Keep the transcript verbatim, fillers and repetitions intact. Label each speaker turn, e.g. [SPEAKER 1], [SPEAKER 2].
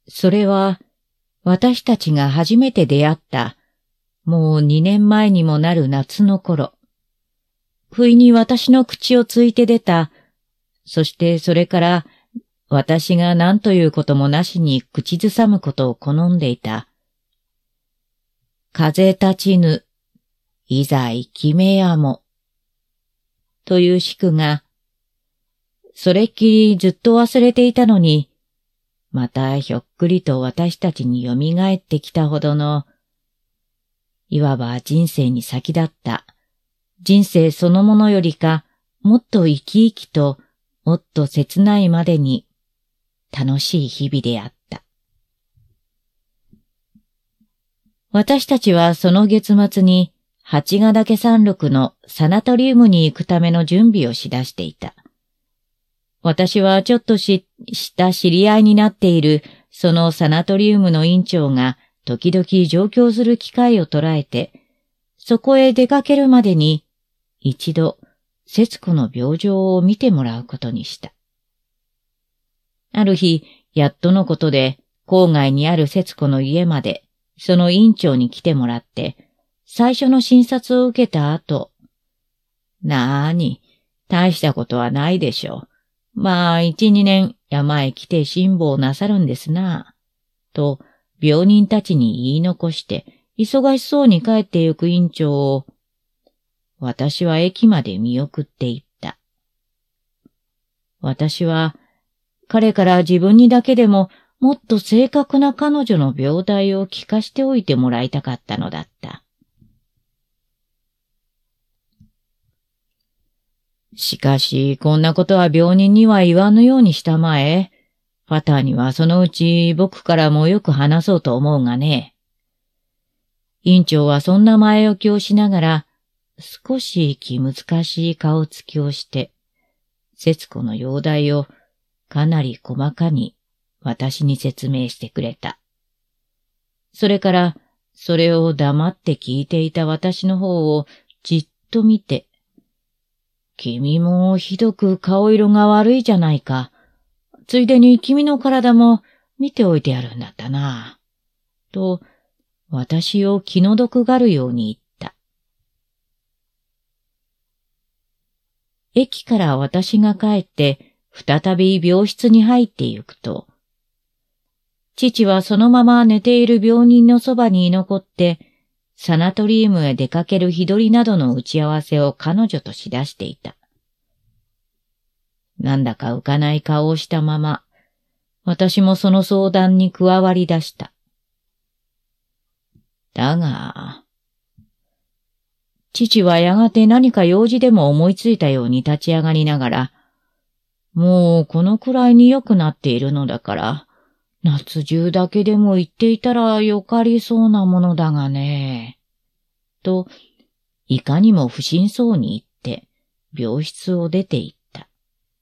[SPEAKER 1] それは、私たちが初めて出会った、もう二年前にもなる夏の頃、不意に私の口をついて出た、そしてそれから私が何ということもなしに口ずさむことを好んでいた。風立ちぬ、いざ生きめやも。という詩句が、それっきりずっと忘れていたのに、またひょっくりと私たちに蘇ってきたほどの、いわば人生に先立った、人生そのものよりか、もっと生き生きと、もっと切ないまでに、楽しい日々であった。私たちはその月末に、八ヶ岳山麓のサナトリウムに行くための準備をしだしていた。私はちょっとし、した知り合いになっている、そのサナトリウムの院長が、時々上京する機会を捉えて、そこへ出かけるまでに、一度、節子の病状を見てもらうことにした。ある日、やっとのことで、郊外にある節子の家まで、その院長に来てもらって、最初の診察を受けた後、なーに、大したことはないでしょう。まあ、一、二年山へ来て辛抱なさるんですな。と、病人たちに言い残して、忙しそうに帰ってゆく院長を、私は駅まで見送っていった。私は、彼から自分にだけでももっと正確な彼女の病態を聞かしておいてもらいたかったのだった。しかし、こんなことは病人には言わぬようにしたまえ。ファターにはそのうち僕からもよく話そうと思うがね。院長はそんな前置きをしながら、少し気難しい顔つきをして、節子の容体をかなり細かに私に説明してくれた。それから、それを黙って聞いていた私の方をじっと見て、君もひどく顔色が悪いじゃないか。ついでに君の体も見ておいてやるんだったな。と、私を気の毒がるように言った。駅から私が帰って、再び病室に入ってゆくと、父はそのまま寝ている病人のそばに居残って、サナトリウムへ出かける日取りなどの打ち合わせを彼女としだしていた。なんだか浮かない顔をしたまま、私もその相談に加わり出した。だが、父はやがて何か用事でも思いついたように立ち上がりながら、もうこのくらいに良くなっているのだから、夏中だけでも行っていたらよかりそうなものだがね。と、いかにも不審そうに言って、病室を出て行った。